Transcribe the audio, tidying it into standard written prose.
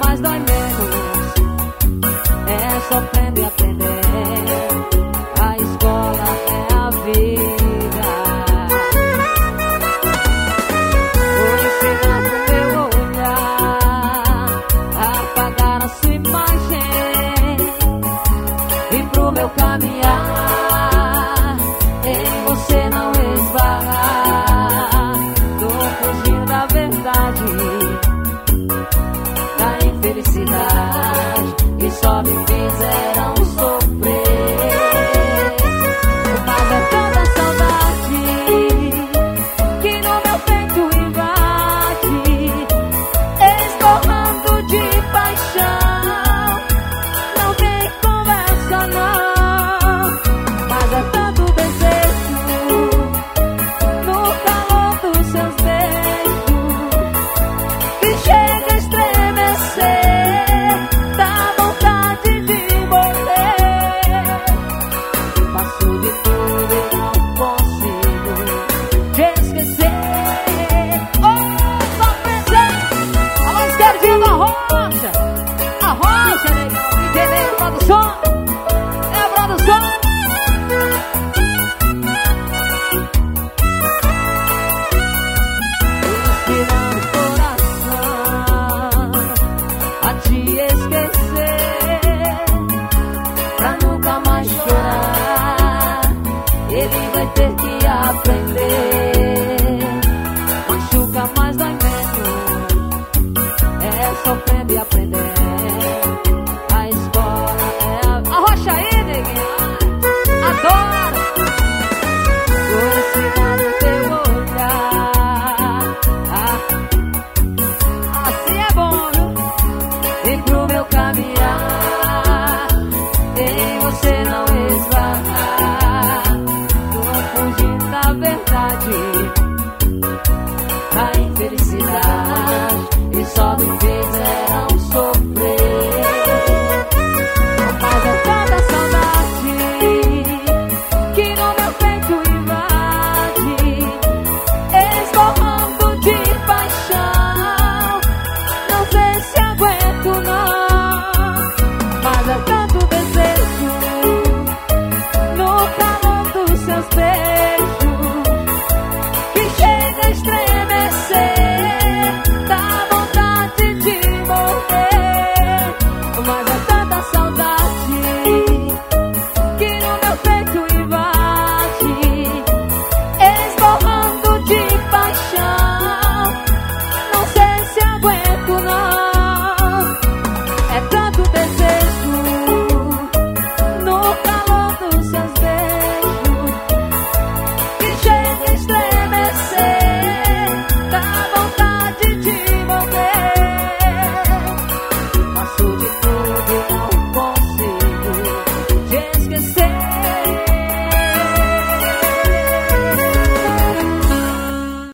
mais dói menos. É sofrendo e aprender. A escola é a vida. Vou ensinar pro meu olhar a apagar a sua imagem e pro meu caminhar em você não esbarrar. Tô fugindo da verdade, da infelicidade que só me fizeram sofrer. Mas é tanta saudade que no meu peito invade, escorrendo de paixão. Não tem conversa não, mas é tanto desejo no calor dos seus beijos que chega a estremecer, dá vontade de morrer. Passo de tudo e não consigo te esquecer. Oh, só pensei. Alô, esquerdinho da Rocha. A Rocha, negão. Entendeu, produção? É a produção. Inspirando o coração a te esquecer, pra nunca mais chorar. Ele vai ter que aprender. Machuca, mas dói menos. É sofrendo e aprender.